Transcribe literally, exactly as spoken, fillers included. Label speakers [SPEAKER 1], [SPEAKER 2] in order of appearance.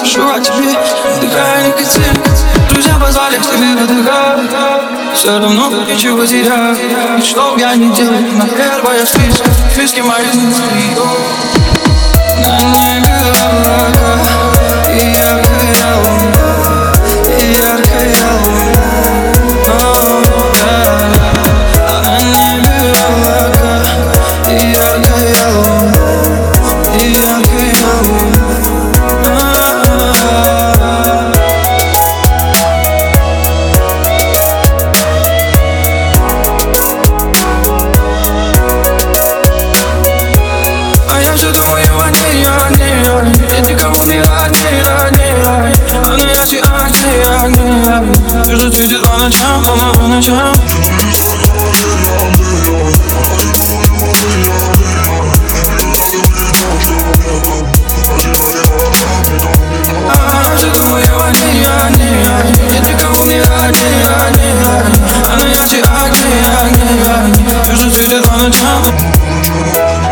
[SPEAKER 1] прошу о тебе, вдыхая никотин. Друзья позвали к себе выдыхать, все равно ничего теряю. И что б я ни делал, на первое в списке, в списке моих мыслей. На небе облака и яркая луна, и яркая луна. На небе облака и яркая луна, и яркая луна. А я все думаю о ней, о ней, о ней. Нет никого не родней, родней, родней. Она ярче огней, огней, огней. Все, что светит по ночам, по ночам. А я все думаю о ней, о ней, о ней. Нет никого не родней, родней, родней. Она ярче огней, огней, огней. Все, что светит по ночам.